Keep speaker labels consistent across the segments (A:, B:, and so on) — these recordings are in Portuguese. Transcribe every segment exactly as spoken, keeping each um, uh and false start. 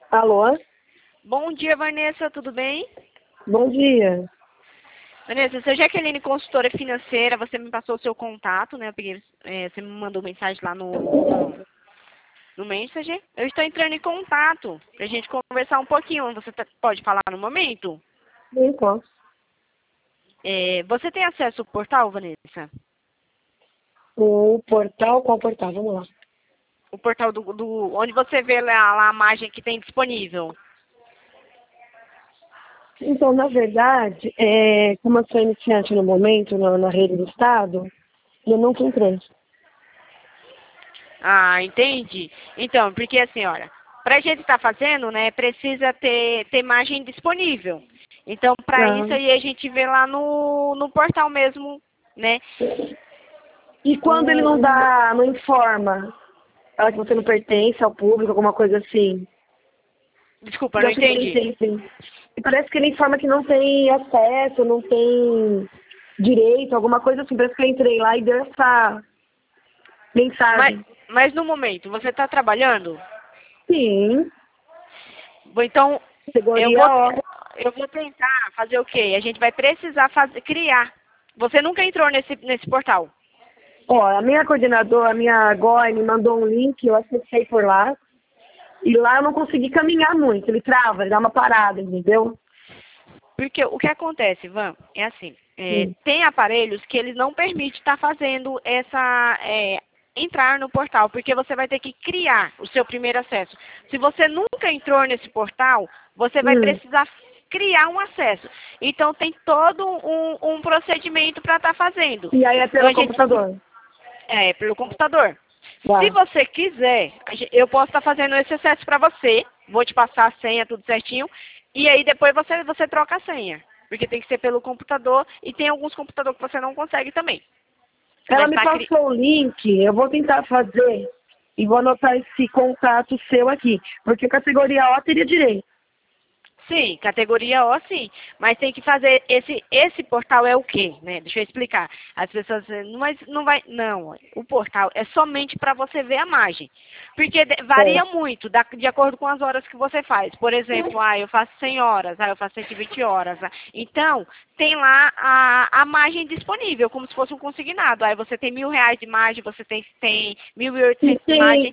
A: Alô?
B: Bom dia, Vanessa, tudo bem?
A: Bom dia.
B: Vanessa, eu sou Jaqueline, consultora financeira, você me passou o seu contato, né? Eu peguei, é, você me mandou mensagem lá no, no, no Messenger. Eu estou entrando em contato para a gente conversar um pouquinho. Você tá- pode falar no momento?
A: Sim, posso.
B: É, você tem acesso ao portal, Vanessa?
A: O portal, qual portal? Vamos lá.
B: O portal do, do onde você vê lá, lá a imagem que tem disponível.
A: Então, na verdade, é, como eu sou iniciante no momento, na, na rede do Estado, eu nunca entrei.
B: Ah, entendi. Então, porque assim, olha, para a gente estar fazendo, né, precisa ter, ter imagem disponível. Então, para
A: Tá.
B: isso aí a gente vê lá no, no portal mesmo, né?
A: E quando ele
B: O,
A: não
B: o-
A: dá, não informa, fala que você não pertence ao público, alguma coisa assim.
B: desculpa,
A: Eu
B: não
A: acho que
B: entendi.
A: tem, tem. E parece que ele informa que não tem acesso, não tem direito, alguma coisa assim. Parece que eu entrei lá e deu essa
B: Mas,
A: mensagem.
B: mas no momento, você está trabalhando?
A: Sim,
B: Bom, então, eu
A: categoria
B: vou,
A: O.
B: eu vou tentar fazer o quê? A gente vai precisar fazer, criar. Você nunca entrou nesse, nesse portal?
A: Ó, a minha coordenadora, a minha G O I me mandou um link, eu acessei por lá. E lá eu não consegui caminhar muito. Ele trava, ele dá uma parada, entendeu?
B: Porque o que acontece, Van, é assim, é,
A: Sim.
B: tem aparelhos que eles não permitem estar fazendo essa, é, entrar no portal, porque você vai ter que criar o seu primeiro acesso. Se você nunca entrou nesse portal, você vai
A: Hum.
B: precisar criar um acesso. Então tem todo um, um procedimento para estar fazendo.
A: E aí é
B: Então
A: pelo
B: a gente
A: computador.
B: é pelo computador. Se
A: Tá.
B: você quiser, a gen- eu posso estar fazendo esse acesso para você. Vou te passar a senha, tudo certinho. E aí depois você, você troca a senha. Porque tem que ser pelo computador. E tem alguns computadores que você não consegue também.
A: Ela
B: Mas
A: me
B: para criar.
A: passou o link, eu vou tentar fazer e vou anotar esse contato seu aqui. Porque a categoria O teria direito.
B: Sim, categoria O, sim. Mas tem que fazer esse esse portal é o quê, né? Deixa eu explicar. As pessoas dizem, mas não vai, não. O portal é somente para você ver a imagem. Porque de-
A: É.
B: varia muito da- de acordo com as horas que você faz. Por exemplo, ah, eu faço cem horas, ah, eu faço cento e vinte horas. ah. Então, tem lá a, a imagem disponível, como se fosse um consignado. Aí você tem mil reais de imagem, você tem, tem mil e
A: E
B: oitocentos de
A: tem,
B: imagem.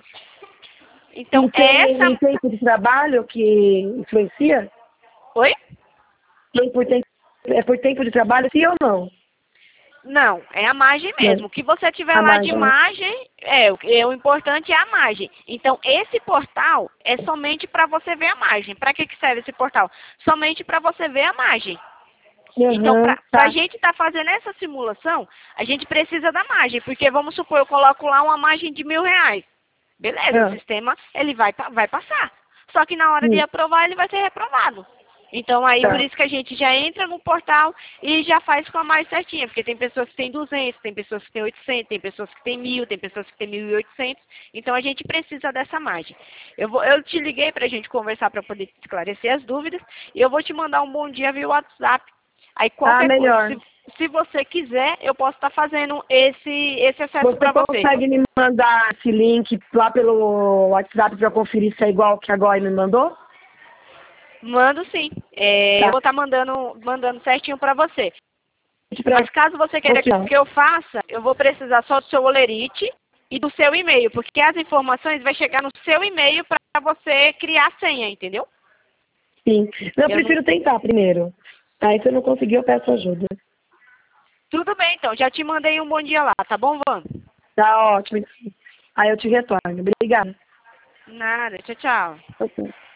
B: Então,
A: e tem
B: essa...
A: tempo de trabalho que influencia?
B: Oi?
A: Tem por tempo, é por tempo de trabalho, sim ou não?
B: Não, é a margem
A: Não.
B: mesmo. O que você tiver
A: A
B: lá de
A: margem.
B: margem, é, o é, o importante é a margem. Então, esse portal é somente para você ver a margem. Para que, que serve esse portal? Somente para você ver a margem. Então,
A: Aham,
B: para a
A: tá.
B: gente estar fazendo essa simulação, a gente precisa da margem. Porque, vamos supor, eu coloco lá uma margem de mil reais. Beleza, o
A: Ah,
B: sistema ele vai, pa- vai passar. Só que na hora de
A: sim,
B: aprovar, ele vai ser reprovado. Então, aí, por
A: tá.
B: isso que a gente já entra no portal e já faz com a mais certinha. Porque tem pessoas que têm duzentos, tem pessoas que têm oitocentos, tem pessoas que têm mil, tem pessoas que têm mil e oitocentos. Então, a gente precisa dessa margem. Eu, vou, eu te liguei para a gente conversar para poder esclarecer as dúvidas. E eu vou te mandar um bom dia via WhatsApp. Aí,
A: Ah,
B: qualquer coisa,
A: melhor.
B: se, se você quiser, eu posso estar fazendo esse, esse acesso
A: Você
B: para você.
A: consegue me mandar esse link lá pelo WhatsApp para conferir se é igual que a Goi me mandou?
B: Mando sim. É, eu
A: Tá.
B: vou estar mandando, mandando certinho para você.
A: Pra
B: Mas caso você queira
A: você.
B: que eu faça, eu vou precisar só do seu olerite e do seu e-mail, porque as informações vai chegar no seu e-mail para você criar a senha, entendeu?
A: Sim. Eu
B: Eu não...
A: prefiro tentar primeiro. Aí se eu não conseguir, eu peço ajuda.
B: Tudo bem, então. Já te mandei um bom dia lá, tá bom, Van?
A: Tá ótimo. Aí eu te retorno. Obrigada.
B: Nada. Tchau, tchau.
A: Ok.